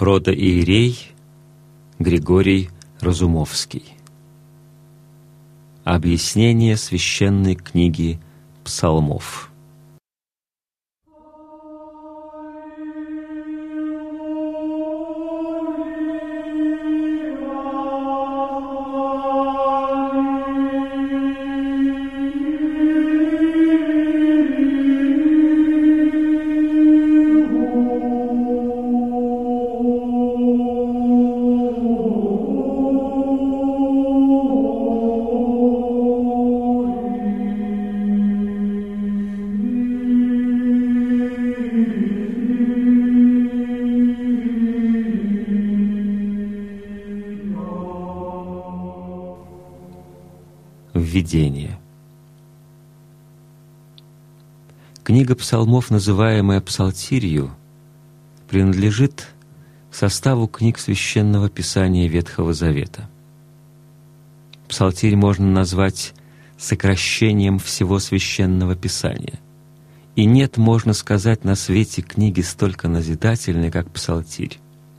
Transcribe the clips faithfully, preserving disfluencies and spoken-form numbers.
Протоиерей Григорий Разумовский. Объяснение священной книги Псалмов. Введение. Книга псалмов, называемая Псалтирью, принадлежит к составу книг Священного Писания Ветхого Завета. Псалтирь можно назвать сокращением всего Священного Писания. И нет, можно сказать, на свете книги столько назидательной, как Псалтирь.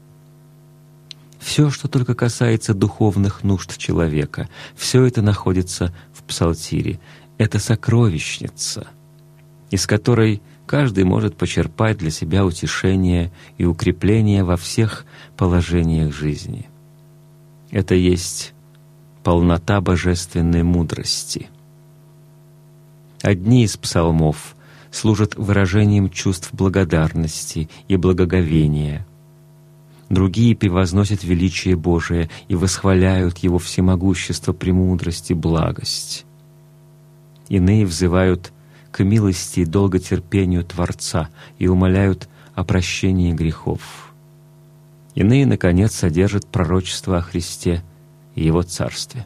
Все, что только касается духовных нужд человека, все это находится в Псалтире. Это сокровищница, из которой каждый может почерпать для себя утешение и укрепление во всех положениях жизни. Это есть полнота божественной мудрости. Одни из псалмов служат выражением чувств благодарности и благоговения, другие превозносят величие Божие и восхваляют Его всемогущество, премудрость и благость. Иные взывают к милости и долготерпению Творца и умоляют о прощении грехов. Иные, наконец, содержат пророчество о Христе и Его Царстве.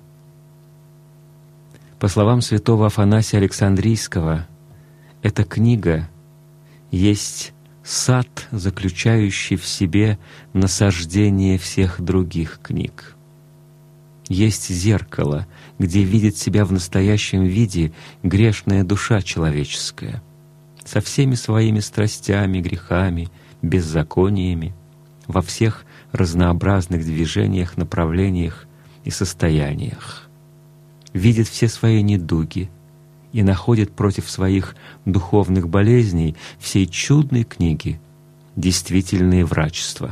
По словам святого Афанасия Александрийского, эта книга есть сад, заключающий в себе насаждение всех других книг. Есть зеркало, где видит себя в настоящем виде грешная душа человеческая, со всеми своими страстями, грехами, беззакониями, во всех разнообразных движениях, направлениях и состояниях. Видит все свои недуги и находит против своих духовных болезней всей чудной книги действительные врачества.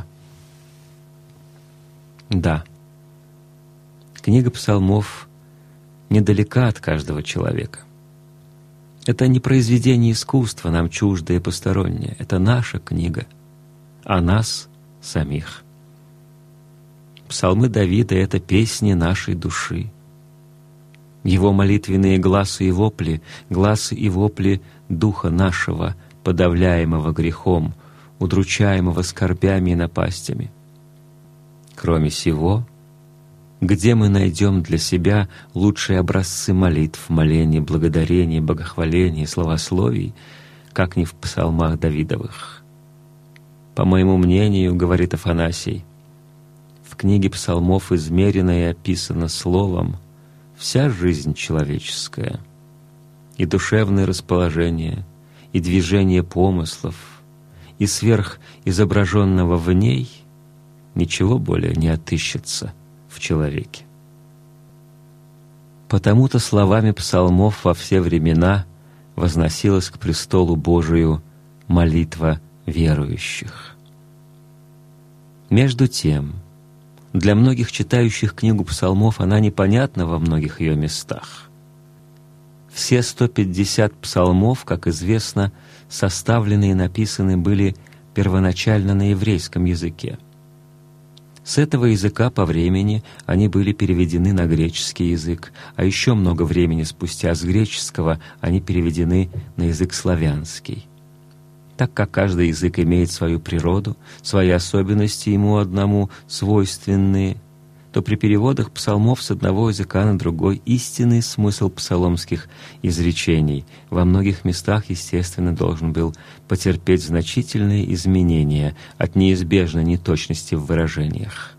Да, книга псалмов недалека от каждого человека. Это не произведение искусства, нам чуждое и постороннее. Это наша книга о нас самих. Псалмы Давида — это песни нашей души. Его молитвенные гласы и вопли, гласы и вопли духа нашего, подавляемого грехом, удручаемого скорбями и напастями. Кроме сего, где мы найдем для себя лучшие образцы молитв, молений, благодарений, богохвалений, славословий, как ни в псалмах Давидовых? По моему мнению, говорит Афанасий, в книге псалмов измерено и описано словом вся жизнь человеческая, и душевное расположение, и движение помыслов, и сверх изображенного в ней ничего более не отыщется в человеке. Потому-то словами псалмов во все времена возносилась к престолу Божию молитва верующих. Между тем, для многих читающих книгу псалмов она непонятна во многих ее местах. Все сто пятьдесят псалмов, как известно, составлены и написаны были первоначально на еврейском языке. С этого языка по времени они были переведены на греческий язык, а еще много времени спустя с греческого они переведены на язык славянский. Так как каждый язык имеет свою природу, свои особенности ему одному свойственные, то при переводах псалмов с одного языка на другой истинный смысл псаломских изречений во многих местах, естественно, должен был потерпеть значительные изменения от неизбежной неточности в выражениях.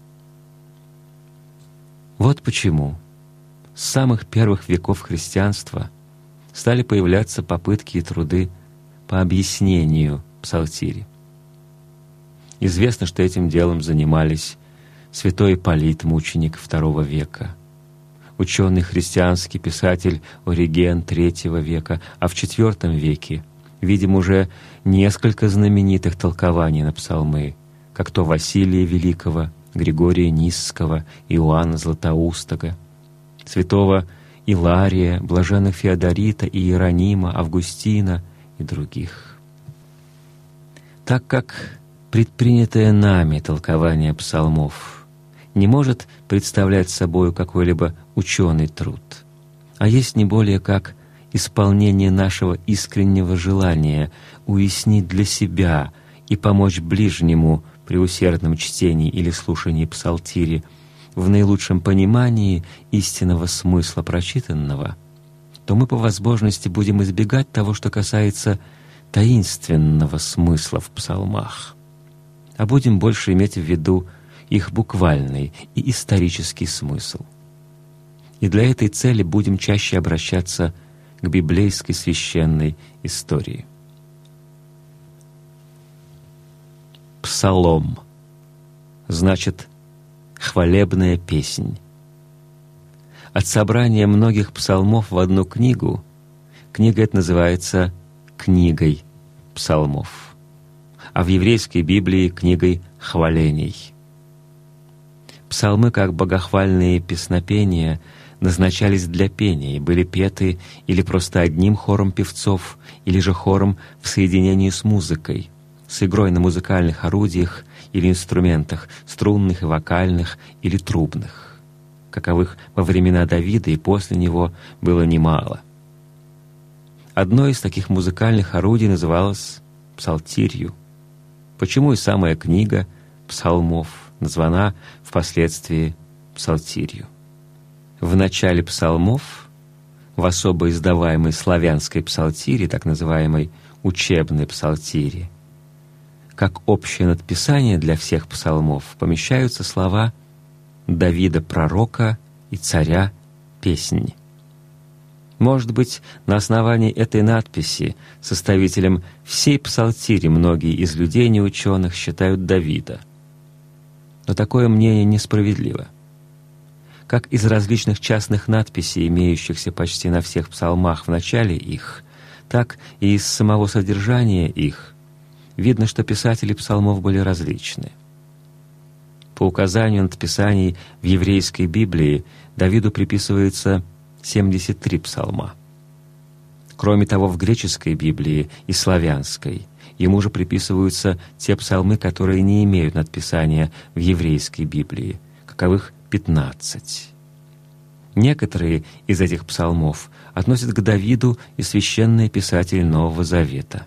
Вот почему с самых первых веков христианства стали появляться попытки и труды по объяснению псалтири. Известно, что этим делом занимались святой Ипполит, мученик второго века, ученый христианский писатель Ориген третьего века, а в четвертом веке видим уже несколько знаменитых толкований на псалмы, как то Василия Великого, Григория Нисского, Иоанна Златоустого, святого Илария, блаженных Феодорита и Иеронима, Августина и других. Так как предпринятое нами толкование псалмов не может представлять собою какой-либо ученый труд, а есть не более как исполнение нашего искреннего желания уяснить для себя и помочь ближнему при усердном чтении или слушании псалтири в наилучшем понимании истинного смысла прочитанного, то мы по возможности будем избегать того, что касается таинственного смысла в псалмах, а будем больше иметь в виду их буквальный и исторический смысл. И для этой цели будем чаще обращаться к библейской священной истории. Псалом значит «хвалебная песнь». От собрания многих псалмов в одну книгу книга эта называется «книгой псалмов», а в еврейской Библии — «книгой хвалений». Псалмы, как богохвальные песнопения, назначались для пения и были петы или просто одним хором певцов, или же хором в соединении с музыкой, с игрой на музыкальных орудиях или инструментах, струнных и вокальных или трубных, каковых во времена Давида и после него было немало. Одно из таких музыкальных орудий называлось псалтирью, почему и самая книга псалмов названа впоследствии псалтирью. В начале псалмов, в особо издаваемой славянской псалтире, так называемой учебной псалтире, как общее надписание для всех псалмов, помещаются слова Давида пророка и царя песни. Может быть, на основании этой надписи составителем всей псалтири многие из людей неученых считают Давида. Но такое мнение несправедливо. Как из различных частных надписей, имеющихся почти на всех псалмах в начале их, так и из самого содержания их, видно, что писатели псалмов были различны. По указанию надписаний в еврейской Библии Давиду приписывается семьдесят три псалма. Кроме того, в греческой Библии и славянской ему же приписываются те псалмы, которые не имеют надписания в еврейской Библии, каковых пятнадцать. Некоторые из этих псалмов относят к Давиду и священные писатели Нового Завета.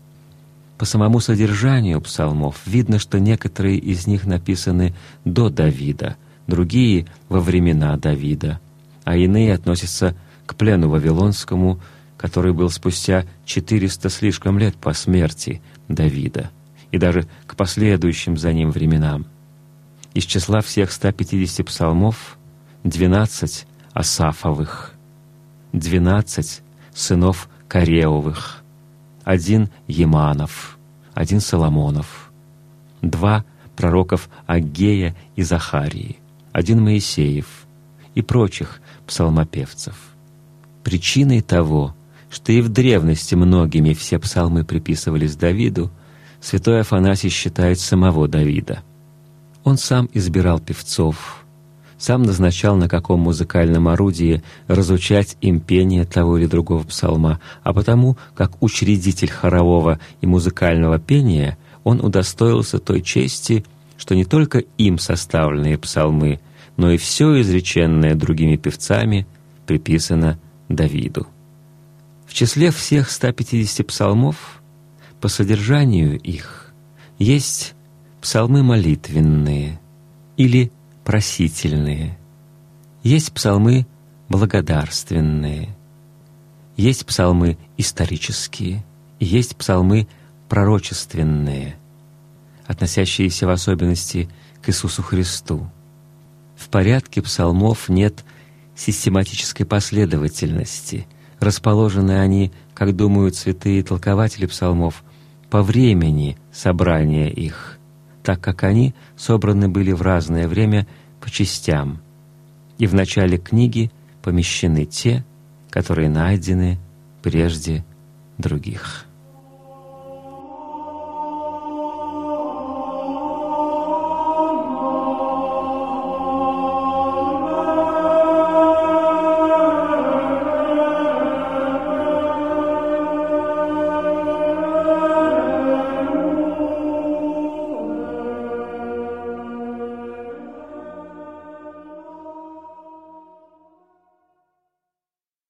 По самому содержанию псалмов видно, что некоторые из них написаны до Давида, другие — во времена Давида, а иные относятся к плену вавилонскому, который был спустя четыреста слишком лет по смерти Давида, и даже к последующим за ним временам. Из числа всех ста пятидесяти псалмов двенадцать Асафовых, двенадцать сынов Кореовых, один Еманов, один Соломонов, два пророков Аггея и Захарии, один Моисеев и прочих псалмопевцев. Причиной того, что и в древности многими все псалмы приписывались Давиду, святой Афанасий считает самого Давида. Он сам избирал певцов, сам назначал, на каком музыкальном орудии разучать им пение того или другого псалма, а потому, как учредитель хорового и музыкального пения, он удостоился той чести, что не только им составленные псалмы, но и все изреченное другими певцами приписано Давиду. В числе всех ста пятидесяти псалмов, по содержанию их, есть псалмы молитвенные или просительные, есть псалмы благодарственные, есть псалмы исторические, и есть псалмы пророчественные, относящиеся в особенности к Иисусу Христу. В порядке псалмов нет систематической последовательности, расположены они, как думают святые толкователи псалмов, по времени собрания их, так как они собраны были в разное время по частям, и в начале книги помещены те, которые найдены прежде других.